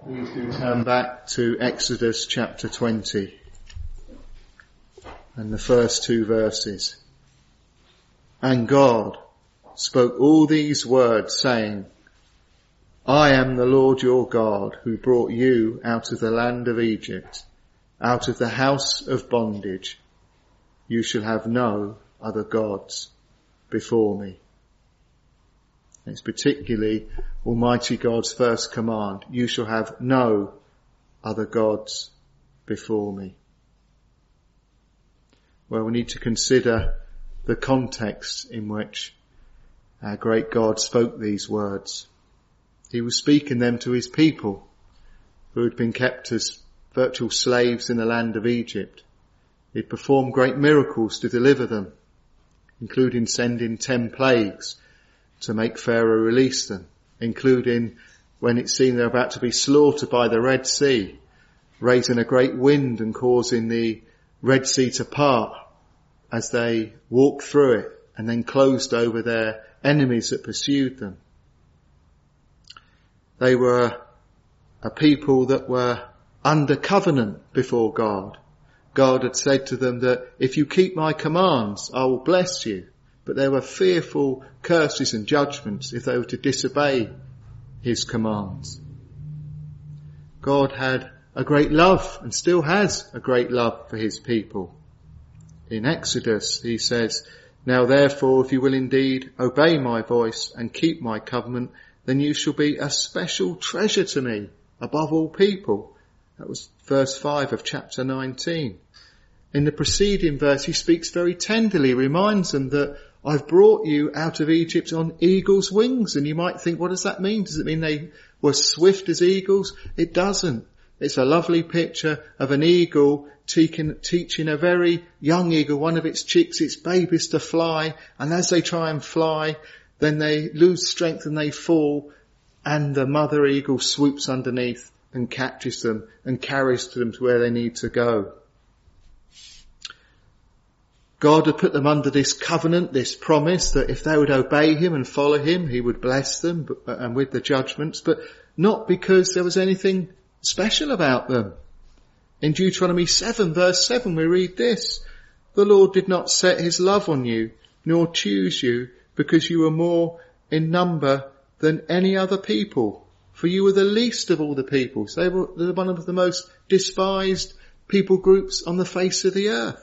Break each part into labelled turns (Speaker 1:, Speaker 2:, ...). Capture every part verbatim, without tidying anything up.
Speaker 1: Please do turn back to Exodus chapter twenty and the first two verses. And God spoke all these words, saying, I am the Lord your God, who brought you out of the land of Egypt, out of the house of bondage. You shall have no other gods before me. It's particularly Almighty God's first command. You shall have no other gods before me. Well, we need to consider the context in which our great God spoke these words. He was speaking them to his people who had been kept as virtual slaves in the land of Egypt. He'd performed great miracles to deliver them, including sending ten plagues to make Pharaoh release them, including when it seemed they were about to be slaughtered by the Red Sea, raising a great wind and causing the Red Sea to part as they walked through it and then closed over their enemies that pursued them. They were a people that were under covenant before God. God had said to them that if you keep my commands, I will bless you. But there were fearful curses and judgments if they were to disobey his commands. God had a great love and still has a great love for his people. In Exodus, he says, Now therefore, if you will indeed obey my voice and keep my covenant, then you shall be a special treasure to me above all people. That was verse five of chapter nineteen. In the preceding verse, he speaks very tenderly, reminds them that I've brought you out of Egypt on eagle's wings. And you might think, what does that mean? Does it mean they were swift as eagles? It doesn't. It's a lovely picture of an eagle teaching, teaching a very young eagle, one of its chicks, its babies, to fly. And as they try and fly, then they lose strength and they fall. And the mother eagle swoops underneath and catches them and carries them to where they need to go. God had put them under this covenant, this promise that if they would obey him and follow him, he would bless them and with the judgments, but not because there was anything special about them. In Deuteronomy seven verse seven we read this, The Lord did not set his love on you, nor choose you, because you were more in number than any other people, for you were the least of all the peoples. They were one of the most despised people groups on the face of the earth.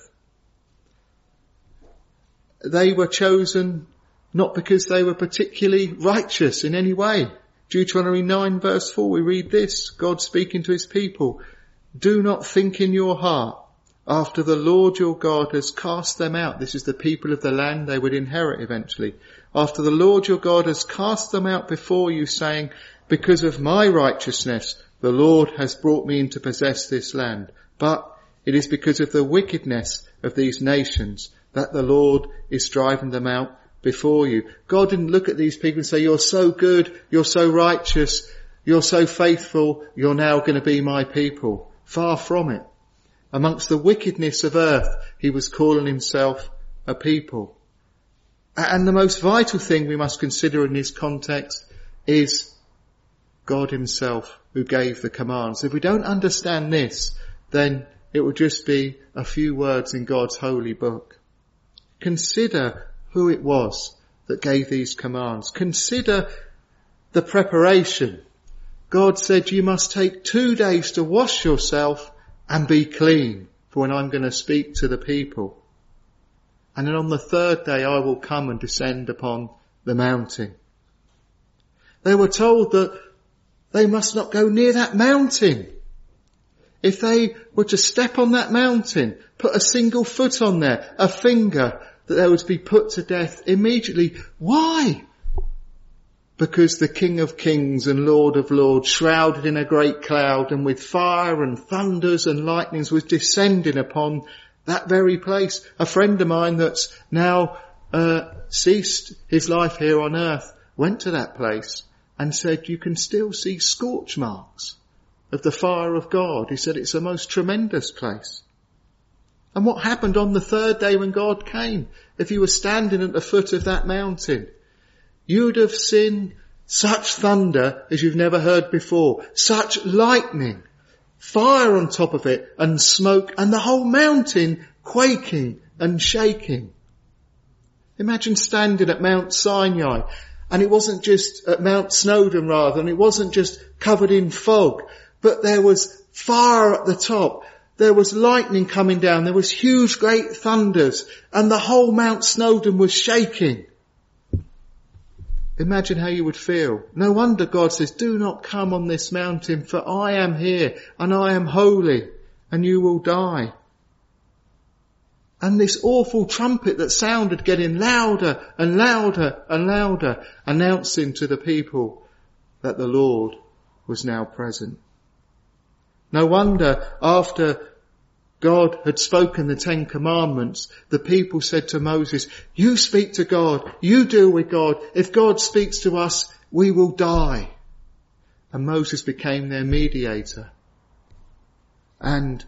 Speaker 1: They were chosen not because they were particularly righteous in any way. Deuteronomy nine verse four, we read this, God speaking to his people, Do not think in your heart, after the Lord your God has cast them out. This is the people of the land they would inherit eventually. After the Lord your God has cast them out before you, saying, Because of my righteousness, the Lord has brought me in to possess this land. But it is because of the wickedness of these nations that the Lord is driving them out before you. God didn't look at these people and say, you're so good, you're so righteous, you're so faithful, you're now going to be my people. Far from it. Amongst the wickedness of earth, he was calling himself a people. And the most vital thing we must consider in this context is God himself who gave the commands. If we don't understand this, then it will just be a few words in God's holy book. Consider who it was that gave these commands. Consider the preparation. God said you must take two days to wash yourself and be clean for when I'm going to speak to the people. And then on the third day I will come and descend upon the mountain. They were told that they must not go near that mountain. If they were to step on that mountain, put a single foot on there, a finger, that they would be put to death immediately. Why? Because the King of Kings and Lord of Lords, shrouded in a great cloud and with fire and thunders and lightnings, was descending upon that very place. A friend of mine that's now uh, ceased his life here on earth went to that place and said you can still see scorch marks of the fire of God. He said it's a most tremendous place. And what happened on the third day when God came? If you were standing at the foot of that mountain, you would have seen such thunder as you've never heard before, such lightning, fire on top of it and smoke, and the whole mountain quaking and shaking. Imagine standing at Mount Sinai, and it wasn't just at Mount Snowdon rather, and it wasn't just covered in fog, but there was fire at the top. There was lightning coming down. There was huge, great thunders, and the whole Mount Snowdon was shaking. Imagine how you would feel. No wonder God says, do not come on this mountain, for I am here, and I am holy, and you will die. And this awful trumpet that sounded getting louder and louder and louder, announcing to the people that the Lord was now present. No wonder after God had spoken the Ten Commandments, the people said to Moses, you speak to God, you deal with God. If God speaks to us, we will die. And Moses became their mediator. And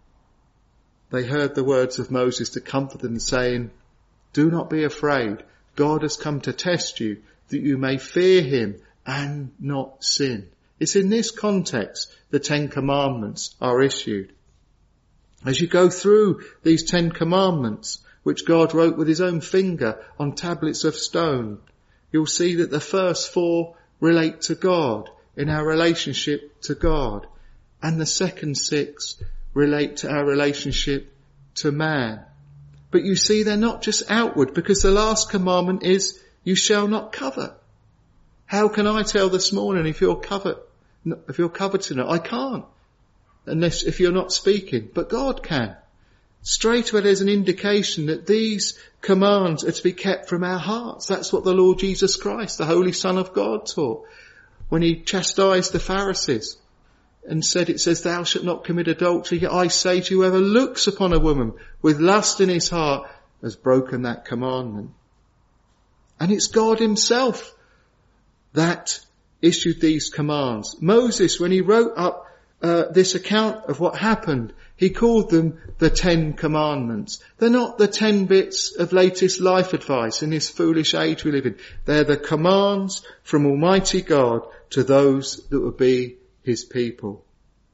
Speaker 1: they heard the words of Moses to comfort them, saying, do not be afraid. God has come to test you, that you may fear him and not sin. It's in this context the Ten Commandments are issued. As you go through these Ten Commandments, which God wrote with his own finger on tablets of stone, you'll see that the first four relate to God, in our relationship to God, and the second six relate to our relationship to man. But you see, they're not just outward, because the last commandment is, you shall not covet. How can I tell this morning if you're covet, if you're coveting it? I can't, unless if you're not speaking, but God can. Straight away there's an indication that these commands are to be kept from our hearts. That's what the Lord Jesus Christ, the Holy Son of God, taught when he chastised the Pharisees and said, it says, thou shalt not commit adultery. Yet I say to you, whoever looks upon a woman with lust in his heart has broken that commandment. And it's God himself that issued these commands. Moses, when he wrote up uh, this account of what happened, he called them the Ten Commandments. They're not the ten bits of latest life advice in this foolish age we live in. They're the commands from Almighty God to those that would be his people.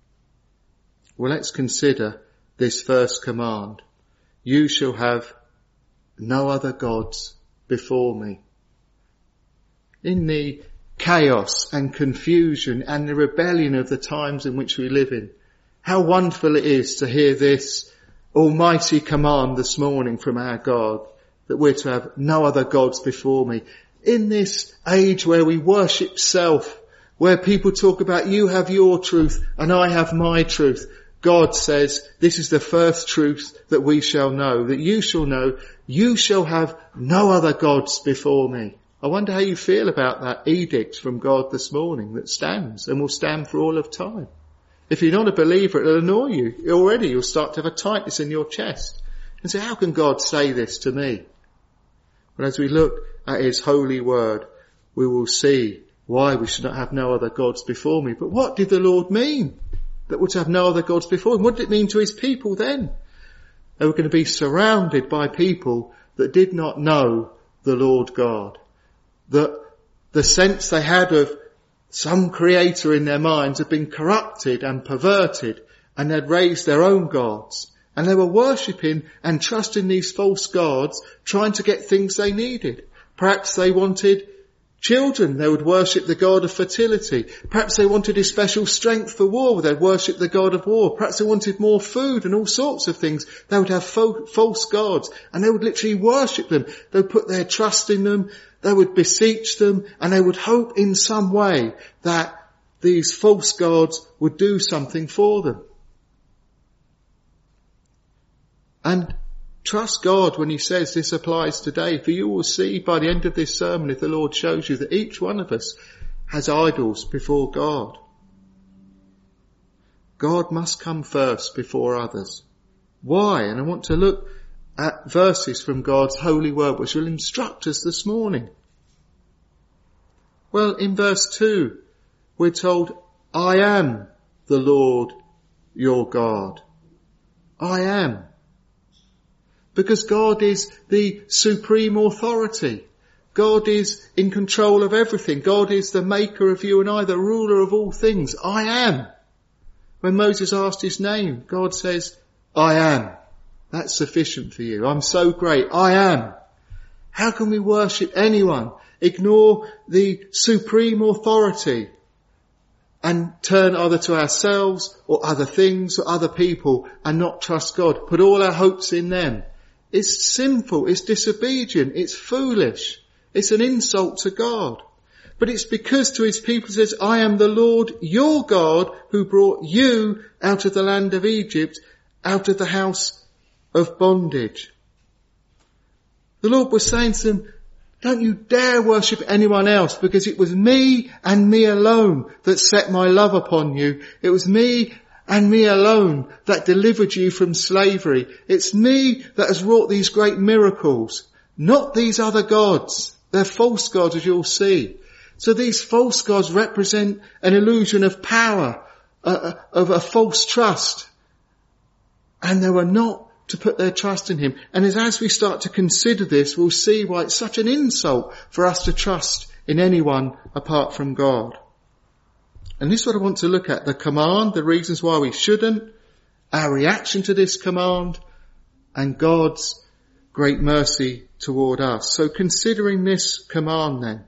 Speaker 1: Well, let's consider this first command. You shall have no other gods before me. In the chaos and confusion and the rebellion of the times in which we live in, how wonderful it is to hear this almighty command this morning from our God, that we're to have no other gods before me. In this age where we worship self, where people talk about you have your truth and I have my truth, God says this is the first truth that we shall know, that you shall know, you shall have no other gods before me. I wonder how you feel about that edict from God this morning that stands and will stand for all of time. If you're not a believer, it'll annoy you. Already you'll start to have a tightness in your chest and say, how can God say this to me? But as we look at his holy word, we will see why we should not have no other gods before me. But what did the Lord mean that we're to have no other gods before him? What did it mean to his people then? They were going to be surrounded by people that did not know the Lord God. That the sense they had of some creator in their minds had been corrupted and perverted, and they'd raised their own gods. And they were worshipping and trusting these false gods, trying to get things they needed. Perhaps they wanted children, they would worship the god of fertility. Perhaps they wanted his special strength for war, they'd worship the god of war. Perhaps they wanted more food and all sorts of things. They would have fo- false gods, and they would literally worship them. They would put their trust in them, they would beseech them, and they would hope in some way that these false gods would do something for them. And trust God when he says this applies today, for you will see by the end of this sermon, if the Lord shows you, that each one of us has idols before God. God must come first before others. Why? And I want to look at verses from God's holy word which will instruct us this morning. Well, in verse two, we're told, I am the Lord your God. I am. Because God is the supreme authority. God is in control of everything. God is the maker of you and I, the ruler of all things. I am. When Moses asked his name, God says, I am. That's sufficient for you. I'm so great. I am. How can we worship anyone, ignore the supreme authority, and turn either to ourselves or other things or other people and not trust God? Put all our hopes in them. It's sinful. It's disobedient. It's foolish. It's an insult to God. But it's because to his people he says, I am the Lord your God who brought you out of the land of Egypt, out of the house of bondage. The Lord was saying to them, don't you dare worship anyone else, because it was me and me alone that set my love upon you. It was me and me alone that delivered you from slavery. It's me that has wrought these great miracles, not these other gods. They're false gods, as you'll see. So these false gods represent an illusion of power, uh, of a false trust. And they were not to put their trust in him. And as, as we start to consider this, we'll see why it's such an insult for us to trust in anyone apart from God. And this is what I want to look at: the command, the reasons why we shouldn't, our reaction to this command, and God's great mercy toward us. So considering this command then,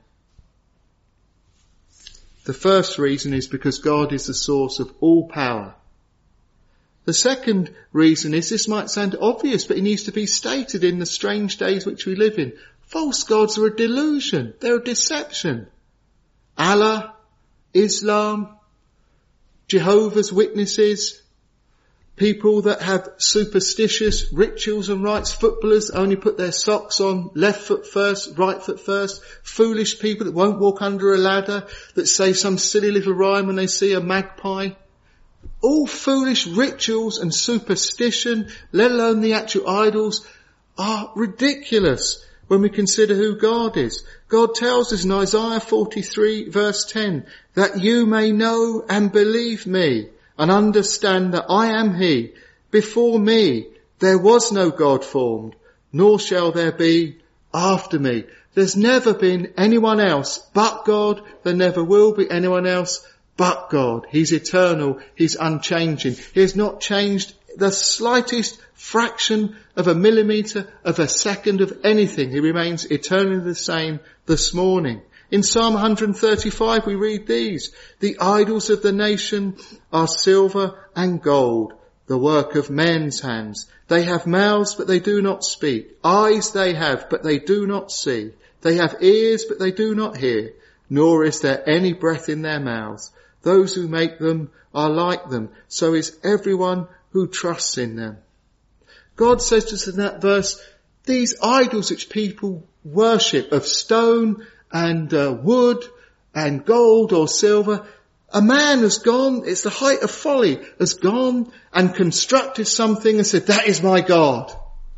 Speaker 1: the first reason is because God is the source of all power. The second reason is, this might sound obvious, but it needs to be stated in the strange days which we live in. False gods are a delusion. They're a deception. Allah, Islam, Jehovah's Witnesses, people that have superstitious rituals and rites, footballers only put their socks on left foot first, right foot first, foolish people that won't walk under a ladder, that say some silly little rhyme when they see a magpie. All foolish rituals and superstition, let alone the actual idols, are ridiculous when we consider who God is. God tells us in Isaiah forty-three verse ten, that you may know and believe me and understand that I am he. Before me there was no God formed, nor shall there be after me. There's never been anyone else but God. There never will be anyone else but God. He's eternal. He's unchanging. He has not changed the slightest fraction of a millimetre of a second of anything. He remains eternally the same this morning. In Psalm one thirty-five we read these: the idols of the nation are silver and gold, the work of men's hands. They have mouths, but they do not speak. Eyes they have, but they do not see. They have ears, but they do not hear. Nor is there any breath in their mouths. Those who make them are like them. So is everyone who trusts in them. God says to us in that verse, these idols which people worship of stone and uh, wood and gold or silver, a man has gone, it's the height of folly, has gone and constructed something and said, that is my God.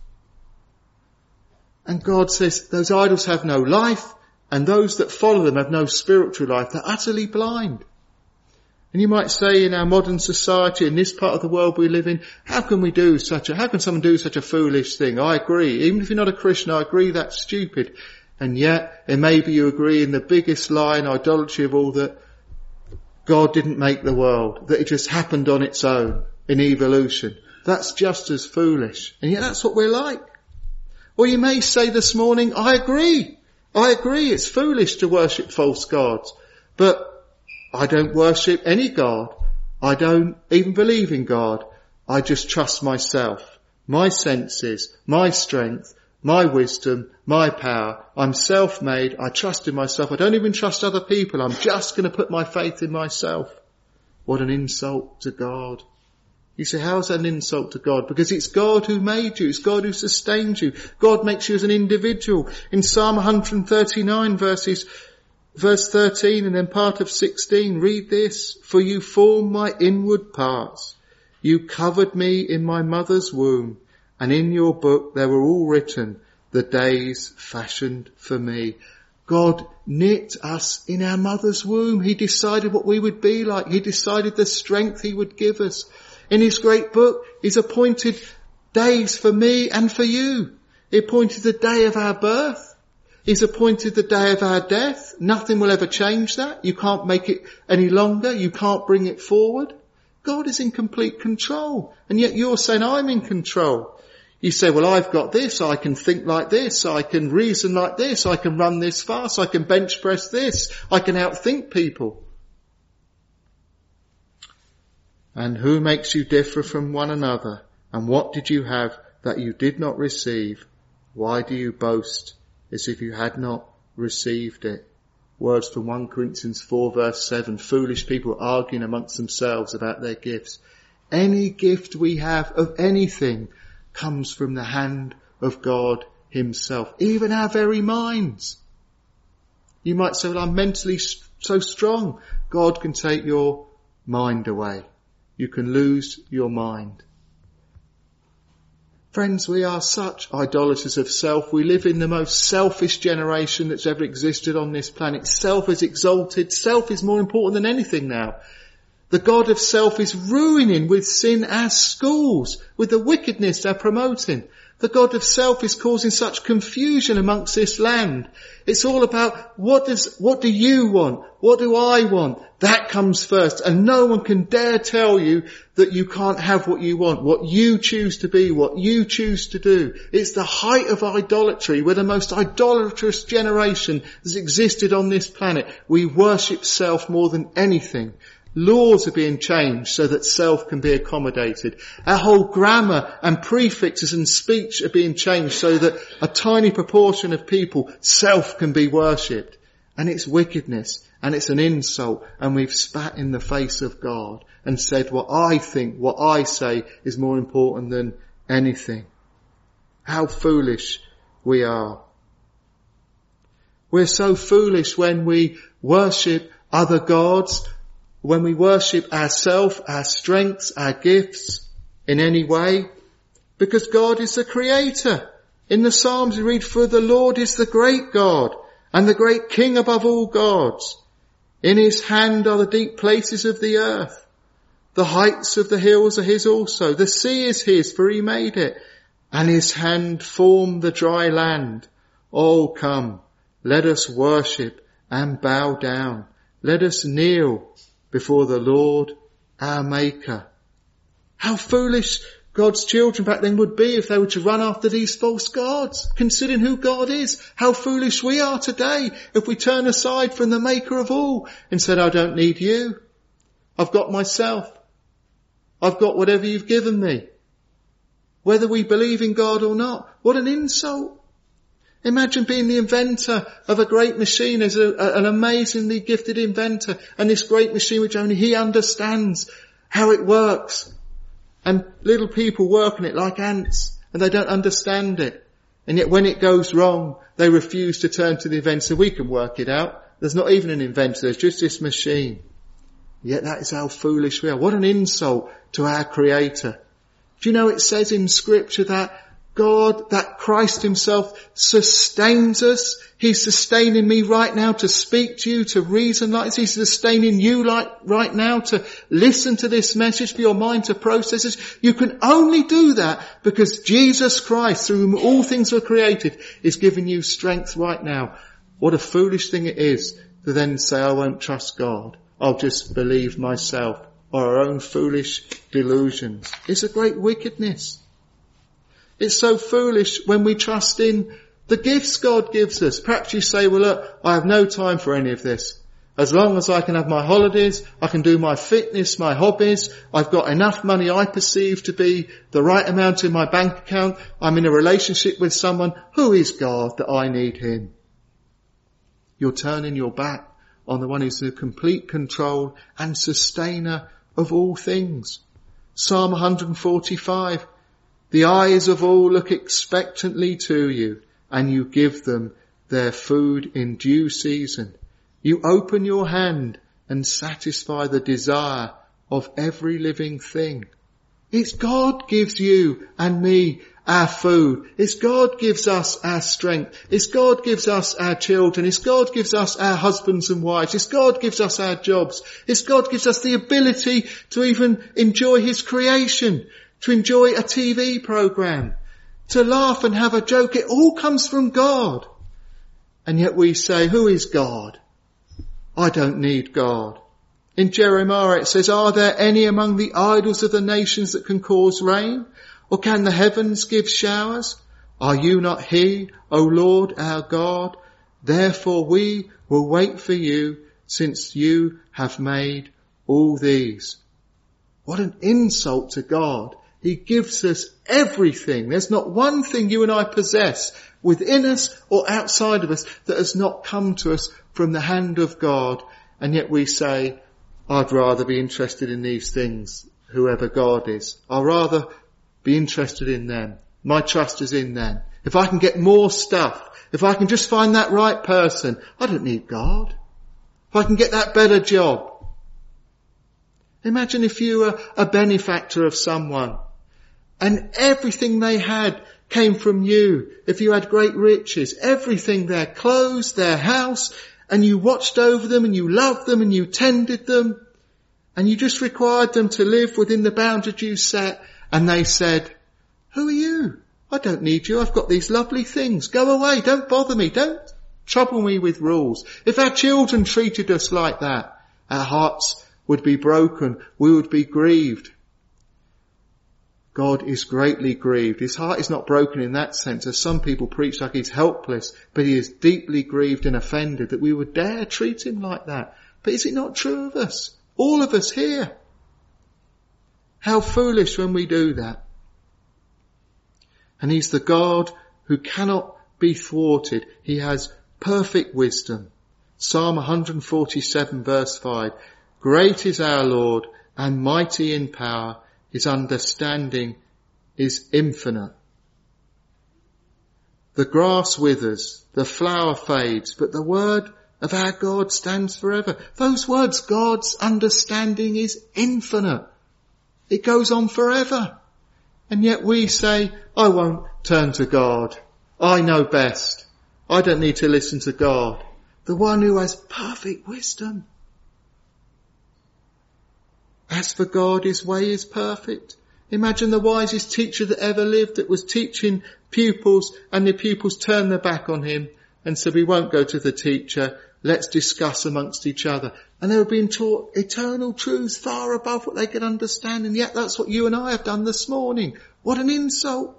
Speaker 1: And God says those idols have no life, and those that follow them have no spiritual life. They're utterly blind. And you might say, in our modern society, in this part of the world we live in, how can we do such a, how can someone do such a foolish thing? I agree. Even if you're not a Christian, I agree that's stupid. And yet, and maybe you agree in the biggest lie and idolatry of all, that God didn't make the world, that it just happened on its own in evolution. That's just as foolish. And yet that's what we're like. Or you may say this morning, I agree. I agree, it's foolish to worship false gods. But I don't worship any God. I don't even believe in God. I just trust myself, my senses, my strength, my wisdom, my power. I'm self-made. I trust in myself. I don't even trust other people. I'm just going to put my faith in myself. What an insult to God. You say, how's that an insult to God? Because it's God who made you. It's God who sustained you. God makes you as an individual. In Psalm one thirty-nine verses Verse thirteen and then part of sixteen, read this: for you formed my inward parts. You covered me in my mother's womb, and in your book there were all written, the days fashioned for me. God knit us in our mother's womb. He decided what we would be like. He decided the strength he would give us. In his great book, he's appointed days for me and for you. He appointed the day of our birth. He's appointed the day of our death. Nothing will ever change that. You can't make it any longer. You can't bring it forward. God is in complete control. And yet you're saying, I'm in control. You say, well, I've got this. I can think like this. I can reason like this. I can run this fast. I can bench press this. I can outthink people. And who makes you differ from one another? And what did you have that you did not receive? Why do you boast as if you had not received it? Words from First Corinthians four verse seven. Foolish people arguing amongst themselves about their gifts. Any gift we have of anything comes from the hand of God himself. Even our very minds. You might say, well, I'm mentally so strong. God can take your mind away. You can lose your mind. Friends, we are such idolaters of self. We live in the most selfish generation that's ever existed on this planet. Self is exalted. Self is more important than anything now. The God of self is ruining with sin our schools, with the wickedness they're promoting. The God of self is causing such confusion amongst this land. It's all about what does, what do you want? What do I want? That comes first. And no one can dare tell you that you can't have what you want, what you choose to be, what you choose to do. It's the height of idolatry. We're the most idolatrous generation that's existed on this planet. We worship self more than anything. Laws are being changed so that self can be accommodated. Our whole grammar and prefixes and speech are being changed so that a tiny proportion of people, self can be worshipped. And it's wickedness and it's an insult, and we've spat in the face of God and said what I think, what I say is more important than anything. How foolish we are. We're so foolish when we worship other gods, when we worship ourselves, our strengths, our gifts in any way, because God is the creator. In the Psalms we read, for the Lord is the great God and the great King above all gods. In his hand are the deep places of the earth. The heights of the hills are his also. The sea is his, for he made it, and his hand formed the dry land. Oh, come, let us worship and bow down. Let us kneel before the Lord our Maker. How foolish God's children back then would be if they were to run after these false gods, considering who God is. How foolish we are today if we turn aside from the Maker of all and said, I don't need you. I've got myself. I've got whatever you've given me. Whether we believe in God or not, what an insult. Imagine being the inventor of a great machine, as a, a, an amazingly gifted inventor, and this great machine which only he understands how it works. And little people work on it like ants, and they don't understand it. And yet when it goes wrong, they refuse to turn to the inventor. We can work it out. There's not even an inventor, there's just this machine. Yet that is how foolish we are. What an insult to our Creator. Do you know it says in Scripture that God, that Christ himself sustains us. He's sustaining me right now to speak to you, to reason like this. He's sustaining you like right now to listen to this message, for your mind to process it. You can only do that because Jesus Christ, through whom all things were created, is giving you strength right now. What a foolish thing it is to then say, I won't trust God. I'll just believe myself, or our own foolish delusions. It's a great wickedness. It's so foolish when we trust in the gifts God gives us. Perhaps you say, well, look, I have no time for any of this. As long as I can have my holidays, I can do my fitness, my hobbies, I've got enough money I perceive to be the right amount in my bank account, I'm in a relationship with someone, who is God that I need him? You're turning your back on the one who's the complete control and sustainer of all things. Psalm one forty-five. The eyes of all look expectantly to you, and you give them their food in due season. You open your hand and satisfy the desire of every living thing. It's God gives you and me our food. It's God gives us our strength. It's God gives us our children. It's God gives us our husbands and wives. It's God gives us our jobs. It's God gives us the ability to even enjoy his creation, to enjoy a T V program, to laugh and have a joke. It all comes from God. And yet we say, who is God? I don't need God. In Jeremiah it says, are there any among the idols of the nations that can cause rain? Or can the heavens give showers? Are you not he, O Lord our God? Therefore we will wait for you, since you have made all these. What an insult to God. He gives us everything. There's not one thing you and I possess within us or outside of us that has not come to us from the hand of God. And yet we say, I'd rather be interested in these things, whoever God is. I'd rather be interested in them. My trust is in them. If I can get more stuff, if I can just find that right person, I don't need God. If I can get that better job. Imagine if you were a benefactor of someone and everything they had came from you. If you had great riches, everything, their clothes, their house, and you watched over them and you loved them and you tended them and you just required them to live within the boundaries you set, and they said, who are you? I don't need you. I've got these lovely things. Go away. Don't bother me. Don't trouble me with rules. If our children treated us like that, our hearts would be broken. We would be grieved. God is greatly grieved. His heart is not broken in that sense, as some people preach like he's helpless, but he is deeply grieved and offended that we would dare treat him like that. But is it not true of us? All of us here. How foolish when we do that. And he's the God who cannot be thwarted. He has perfect wisdom. Psalm one forty-seven verse five. Great is our Lord and mighty in power. His understanding is infinite. The grass withers, the flower fades, but the word of our God stands forever. Those words, God's understanding is infinite. It goes on forever. And yet we say, I won't turn to God. I know best. I don't need to listen to God. The one who has perfect wisdom. As for God, his way is perfect. Imagine the wisest teacher that ever lived that was teaching pupils, and the pupils turned their back on him and said, we won't go to the teacher. Let's discuss amongst each other. And they were being taught eternal truths far above what they could understand. And yet that's what you and I have done this morning. What an insult.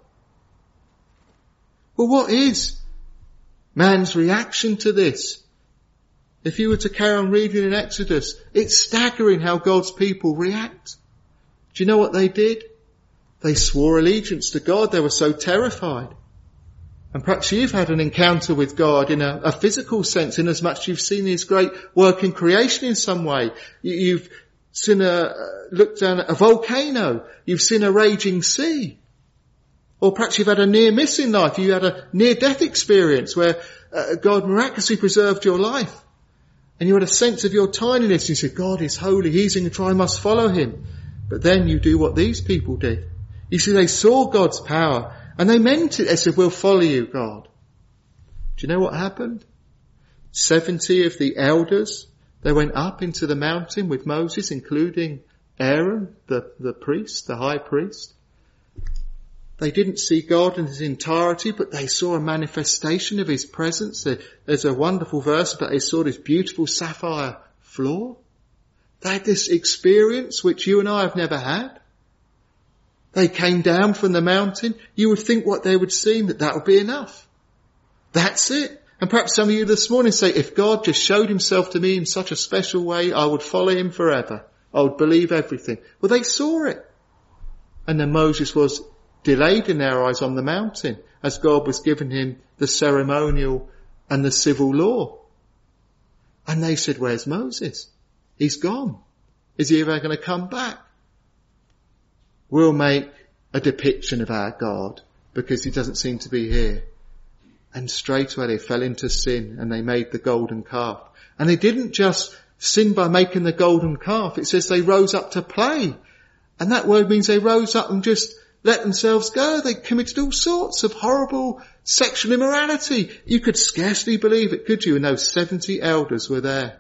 Speaker 1: Well, what is man's reaction to this? If you were to carry on reading in Exodus, it's staggering how God's people react. Do you know what they did? They swore allegiance to God. They were so terrified. And perhaps you've had an encounter with God in a, a physical sense, in as much as you've seen his great work in creation in some way. You, you've seen a, uh, looked down at a volcano. You've seen a raging sea. Or perhaps you've had a near miss in life. You had a near-death experience where uh, God miraculously preserved your life. And you had a sense of your tininess. You said, God is holy. He's in control. I must follow him. But then you do what these people did. You see, they saw God's power and they meant it. They said, we'll follow you, God. Do you know what happened? seventy of the elders, they went up into the mountain with Moses, including Aaron, the, the priest, the high priest. They didn't see God in his entirety, but they saw a manifestation of his presence. There's a wonderful verse, but they saw this beautiful sapphire floor. They had this experience which you and I have never had. They came down from the mountain. You would think what they would see, that that would be enough. That's it. And perhaps some of you this morning say, if God just showed himself to me in such a special way, I would follow him forever. I would believe everything. Well, they saw it. And then Moses was delayed in their eyes on the mountain as God was giving him the ceremonial and the civil law. And they said, where's Moses? He's gone. Is he ever going to come back? We'll make a depiction of our God because he doesn't seem to be here. And straight away they fell into sin and they made the golden calf. And they didn't just sin by making the golden calf. It says they rose up to play. And that word means they rose up and just let themselves go. They committed all sorts of horrible sexual immorality. You could scarcely believe it, could you? And those seventy elders were there.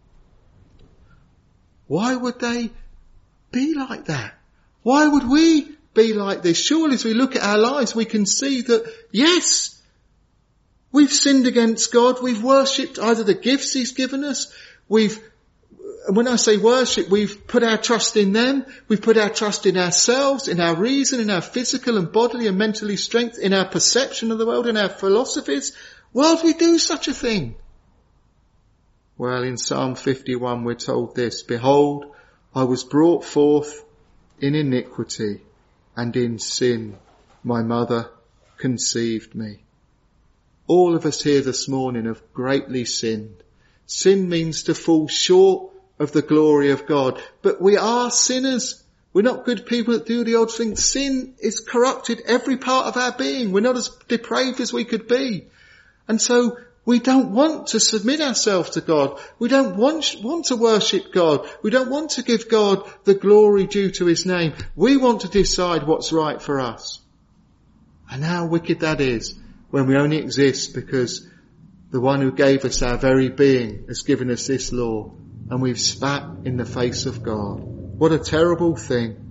Speaker 1: Why would they be like that? Why would we be like this? Surely as we look at our lives, we can see that, yes, We've sinned against God. We've worshipped either the gifts he's given us. We've, and when I say worship, we've put our trust in them. We've put our trust in ourselves, in our reason, in our physical and bodily and mentally strength, in our perception of the world, in our philosophies. Why would we do such a thing? Well, in Psalm fifty-one we're told this, behold, I was brought forth in iniquity, and in sin my mother conceived me. All of us here this morning have greatly sinned. Sin means to fall short of the glory of God. But we are sinners. We're not good people that do the odd thing. Sin is corrupted every part of our being. We're not as depraved as we could be. And so we don't want to submit ourselves to God. We don't want, want to worship God. We don't want to give God the glory due to his name. We want to decide what's right for us. And how wicked that is when we only exist because the one who gave us our very being has given us this law, and we've spat in the face of God. What a terrible thing.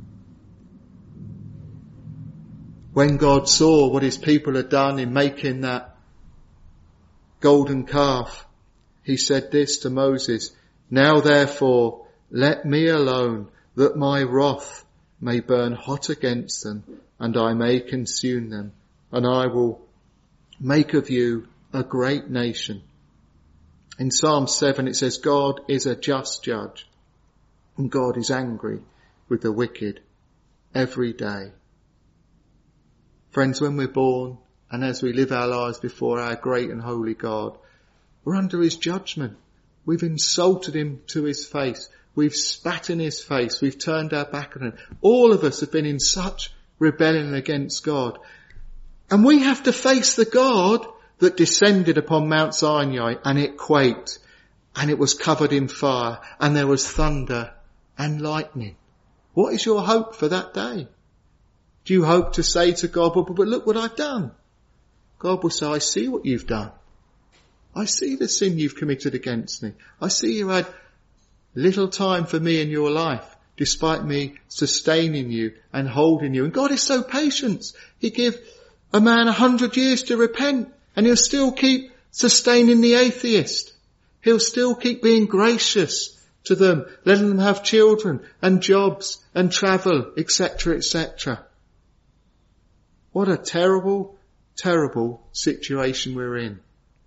Speaker 1: When God saw what his people had done in making that golden calf, he said this to Moses, now therefore let me alone, that my wrath may burn hot against them, and I may consume them, and I will make of you a great nation. In Psalm seven it says God is a just judge, and God is angry with the wicked every day. Friends, when we're born and as we live our lives before our great and holy God, we're under his judgment. We've insulted him to his face. We've spat in his face. We've turned our back on him. All of us have been in such rebellion against God. And we have to face the God that descended upon Mount Sinai, and it quaked, and it was covered in fire, and there was thunder and lightning. What is your hope for that day? Do you hope to say to God, but, but look what I've done? God will say, I see what you've done. I see the sin you've committed against me. I see you had little time for me in your life, despite me sustaining you and holding you. And God is so patient. He gave a man a hundred years to repent, and he'll still keep sustaining the atheist. He'll still keep being gracious to them, letting them have children and jobs and travel, et cetera, et cetera. What a terrible, terrible situation we're in.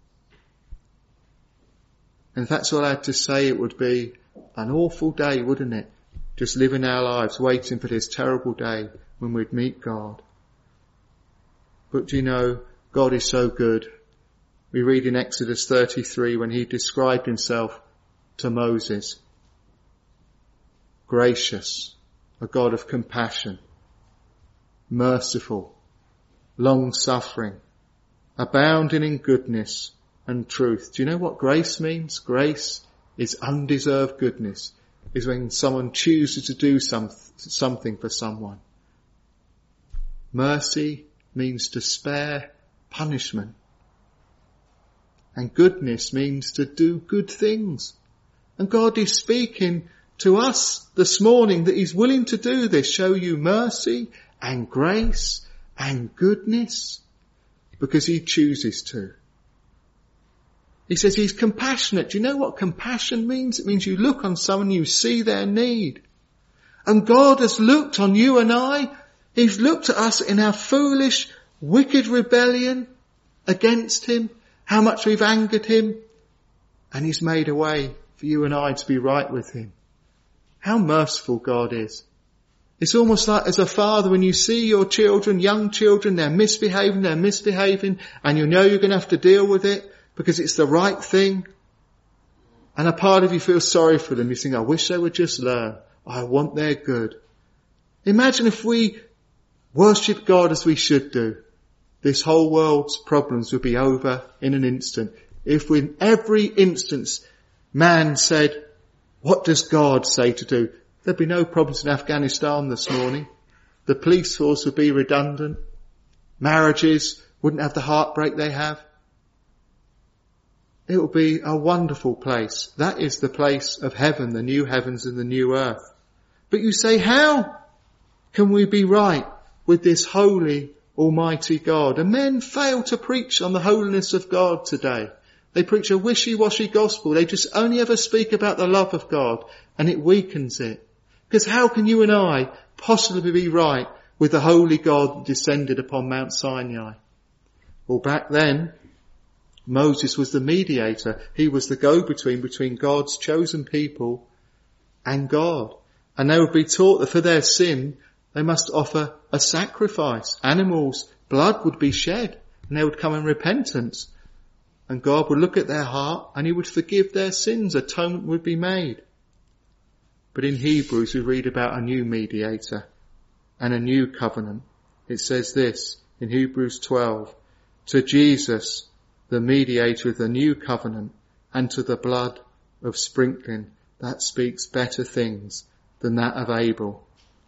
Speaker 1: And if that's all I had to say, it would be an awful day, wouldn't it? Just living our lives waiting for this terrible day when we'd meet God. But do you know, God is so good. We read in Exodus thirty-three when he described himself to Moses. Gracious, a God of compassion, merciful, long-suffering, abounding in goodness and truth. Do you know what grace means? Grace is undeserved goodness. Is when someone chooses to do some, something for someone. Mercy means to spare punishment. And goodness means to do good things. And God is speaking to us this morning that he's willing to do this, show you mercy and grace and goodness, because he chooses to. He says he's compassionate. Do you know what compassion means? It means you look on someone, you see their need. And God has looked on you and I. He's looked at us in our foolish, wicked rebellion against him, how much we've angered him, and he's made a way for you and I to be right with him. How merciful God is. It's almost like as a father when you see your children, young children, they're misbehaving, they're misbehaving, and you know you're going to have to deal with it because it's the right thing. And a part of you feels sorry for them. You think, I wish they would just learn. I want their good. Imagine if we worship God as we should do. This whole world's problems would be over in an instant. If in every instance man said, what does God say to do? There'd be no problems in Afghanistan this morning. The police force would be redundant. Marriages wouldn't have the heartbreak they have. It would be a wonderful place. That is the place of heaven, the new heavens and the new earth. But you say, how can we be right with this holy, Almighty God. And men fail to preach on the holiness of God today. They preach a wishy-washy gospel. They just only ever speak about the love of God, and it weakens it. Because how can you and I possibly be right with the holy God that descended upon Mount Sinai? Well, back then, Moses was the mediator. He was the go-between between God's chosen people and God. And they would be taught that for their sin, they must offer a sacrifice. Animals' blood would be shed, and they would come in repentance. And God would look at their heart and he would forgive their sins. Atonement would be made. But in Hebrews we read about a new mediator and a new covenant. It says this in Hebrews twelve, to Jesus, the mediator of the new covenant, and to the blood of sprinkling that speaks better things than that of Abel.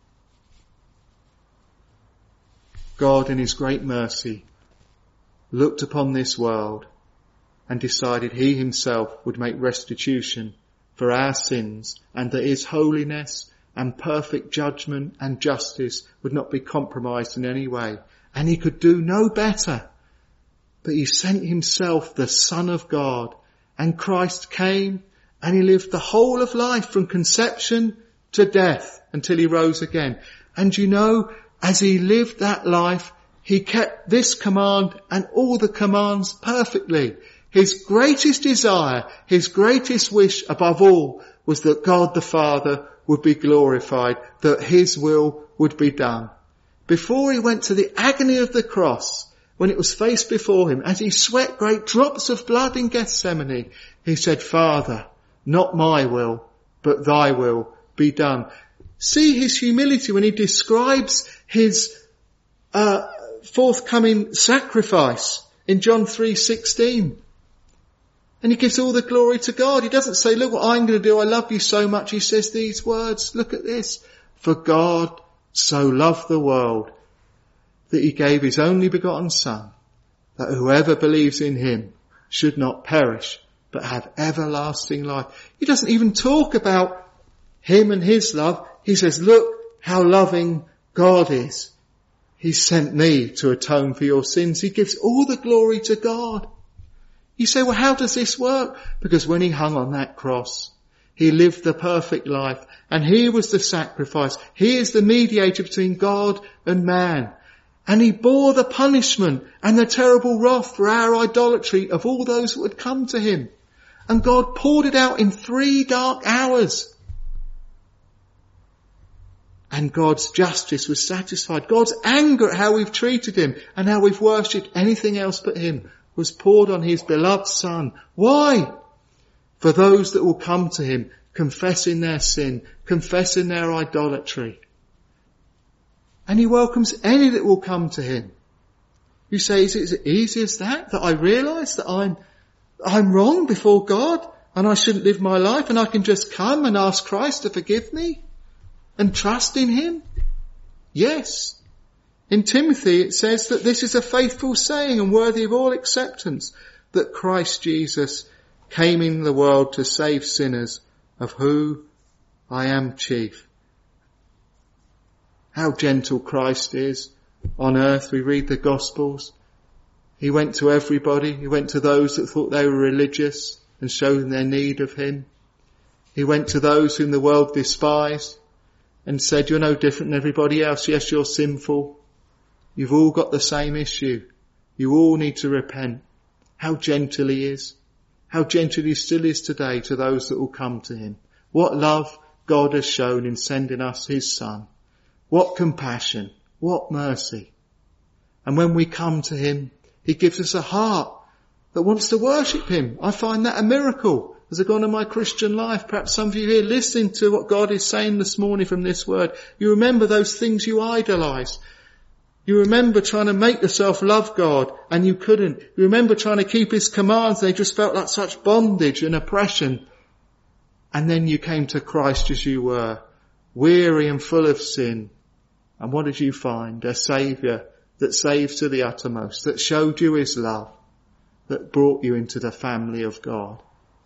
Speaker 1: God in his great mercy looked upon this world and decided he himself would make restitution for our sins, and that his holiness and perfect judgment and justice would not be compromised in any way. And he could do no better. But he sent himself, the Son of God, and Christ came and he lived the whole of life from conception to death until he rose again. And you know, as he lived that life, he kept this command and all the commands perfectly. His greatest desire, his greatest wish above all, was that God the Father would be glorified, that his will would be done. Before he went to the agony of the cross, when it was faced before him, as he sweat great drops of blood in Gethsemane, he said, Father, not my will, but thy will be done. See his humility when he describes his uh, forthcoming sacrifice in John three sixteen. And he gives all the glory to God. He doesn't say, look what I'm going to do. I love you so much. He says these words. Look at this. For God so loved the world that he gave his only begotten Son, that whoever believes in him should not perish, but have everlasting life. He doesn't even talk about him and his love. He says, look how loving God is. He sent me to atone for your sins. He gives all the glory to God. You say, well, how does this work? Because when he hung on that cross, he lived the perfect life and he was the sacrifice. He is the mediator between God and man. And he bore the punishment and the terrible wrath for our idolatry of all those who would come to him. And God poured it out in three dark hours. And God's justice was satisfied. God's anger at how we've treated him and how we've worshipped anything else but him was poured on his beloved Son. Why? For those that will come to him, confessing their sin, confessing their idolatry. And he welcomes any that will come to him. You say, is it as easy as that? That I realise that I'm, I'm wrong before God and I shouldn't live my life and I can just come and ask Christ to forgive me and trust in him? Yes. In Timothy it says that this is a faithful saying and worthy of all acceptance, that Christ Jesus came in the world to save sinners, of who I am chief. How gentle Christ is on earth. We read the Gospels. He went to everybody. He went to those that thought they were religious and showed them their need of him. He went to those whom the world despised and said, you're no different than everybody else. Yes, you're sinful. You've all got the same issue. You all need to repent. How gentle he is. How gentle he still is today to those that will come to him. What love God has shown in sending us his Son. What compassion. What mercy. And when we come to him, he gives us a heart that wants to worship him. I find that a miracle as I go on in my Christian life. Perhaps some of you here listening to what God is saying this morning from this word, you remember those things you idolise. You remember trying to make yourself love God and you couldn't. You remember trying to keep his commands. They just felt like such bondage and oppression. And then you came to Christ as you were, weary and full of sin. And what did you find? A Saviour that saves to the uttermost, that showed you his love, that brought you into the family of God.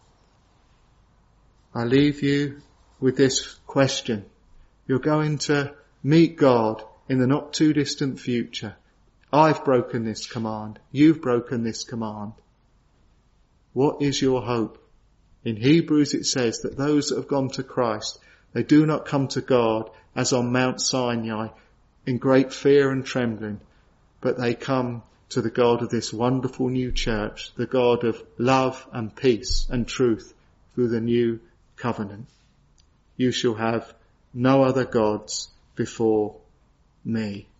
Speaker 1: I leave you with this question. You're going to meet God in the not too distant future. I've broken this command. You've broken this command. What is your hope? In Hebrews it says that those that have gone to Christ, they do not come to God as on Mount Sinai in great fear and trembling, but they come to the God of this wonderful new church, the God of love and peace and truth through the new covenant. You shall have no other gods before me.